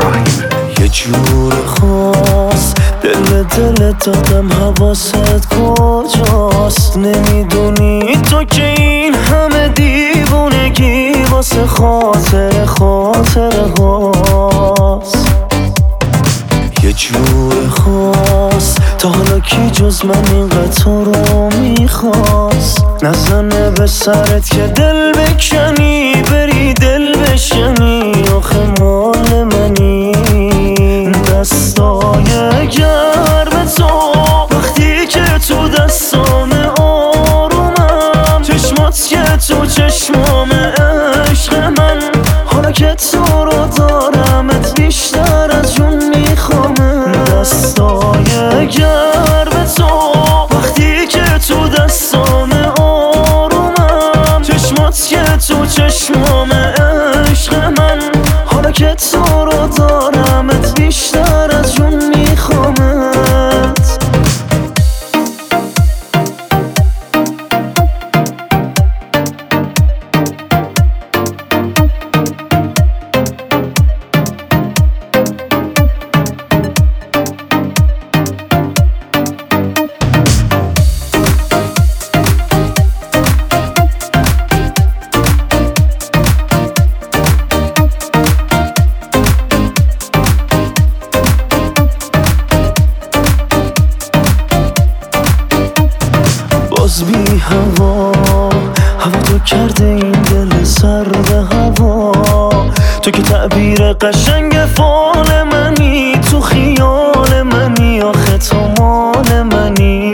یه جور خاص دل دادم حواست کجاست؟ نمیدونی تو که این همه دیوونگی واسه خاطر هاست. یه جور خاص تا حالا کی جز من اینقدر تو رو میخواست؟ نزنه به سرت که دل بکنی بری دل بشنی، آخه مال منی دستای گرم تو وقتی که تو دستام آرومم، چشمات که تو چشمام عشق من، حالا که تو رو دارمت بیشتر از جون میخوامه. دستای گرم تو وقتی که تو دستام آرومم، چشمات که تو چشمام عشق من، حالا که تو رو دارمت بیشتر از جون میخوامت. باز بی هوا تو کرده این دل سرد هوا، تو که تعبیر قشنگ فال منی، تو خیال منی، آخه تو مال منی.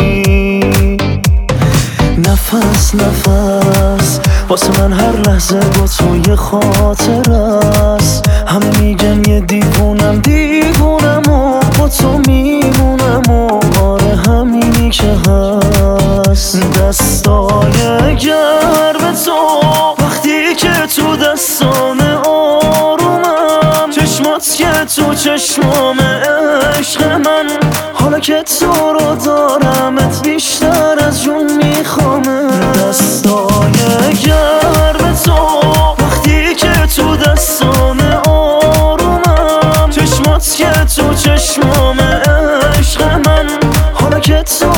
نفس واسه من هر لحظه با تو یه خاطر است. همه میگن یه دیوونم و با تو میمونم و آره همینی که هست. دستای گرم تو وقتی که تو دستام آرومم، چشمات که تو چشمام عشق من، حالا که تو رو دارمت بیشتر از جون میخوامه. دستای گرم تو وقتی که تو دستام آرومم، چشمات که تو چشمام عشق من، حالا که تو